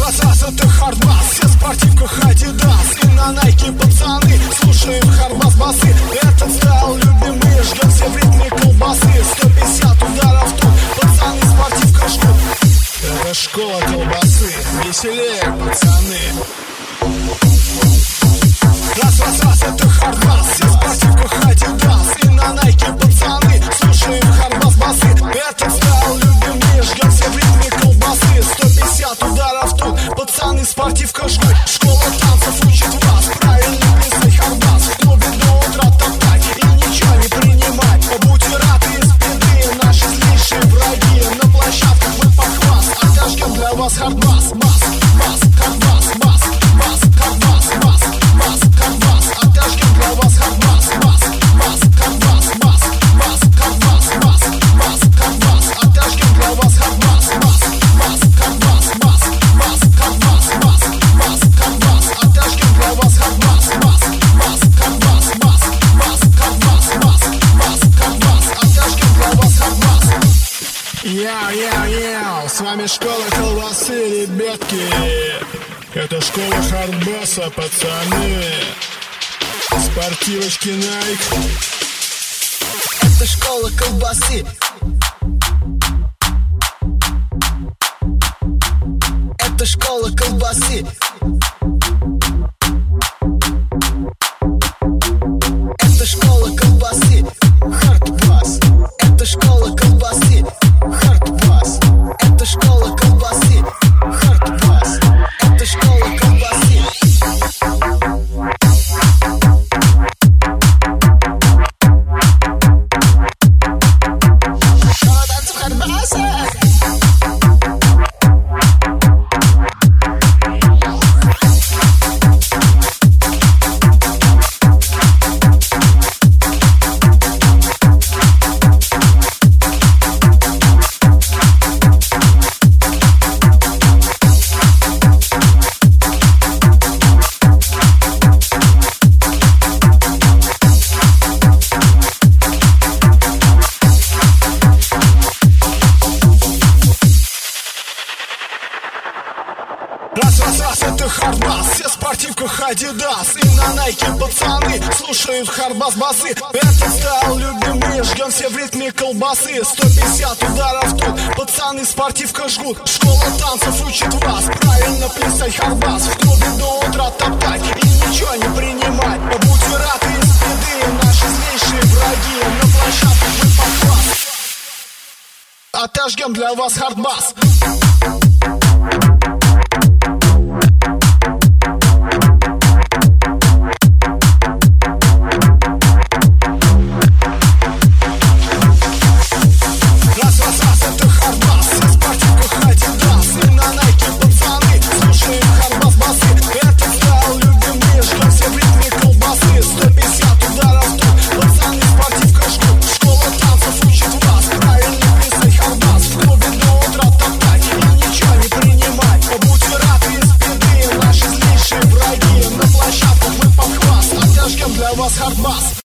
Раз, это хардбас, все в спортивках Adidas. И на Nike пацаны слушаем хардбас басы. Этот стайл любимый, ждем все в ритме колбасы. 150 ударов тут, пацаны в спортивках ждут. Это школа колбасы, веселее, пацаны. Раз, это хардбас, все в спортивках Adidas. И на Nike пацаны слушаем хардбас басы. Этот стайл любимый, ждем все в ритме колбасы. 150 ударов тут, пацаны в спортивках жгут. Школа танцев учит вас правильно плясать хардбас. В клубе до утра топтать и ничего не принимать. Будьте рады из беды, наши злейшие враги. На площадках мы похвас, отожгем для вас хардбас. Бас, хардбас, бас, хардбас, бас, хардбас. Отожгем для вас хардбас. Бас, хардбас, хардбас, хардбас. Отожгем для вас хардбас. Бас, хардбас, хардбас, хардбас. Отожгем для вас хардбас. Бас, хардбас, хардбас, отожгем для вас хардбас. Яу, с вами школа колбасы, ребятки. Это школа хардбаса, пацаны. Спортивочки Nike. Это школа колбасы. Это школа колбасы. Это школа колбасы. Хардбас. Это школа колбасы. Хардбас. Это школа колбасы. Хардбас. Это школа колбасы. Школа танцев хардбаса. Раз, это хардбас, все в спортивках Adidas. И на Nike пацаны слушают хардбас басы. Этот стайл любимый, ждем все в ритме колбасы. 150 ударов тут, пацаны в спортивках жгут. Школа танцев учит вас правильно плясать хардбас. В клубе до утра топтать и ничего не принимать. Будьте рады из беды, наши злейшие враги. На площадках мы похвас, отожгем для вас хардбас.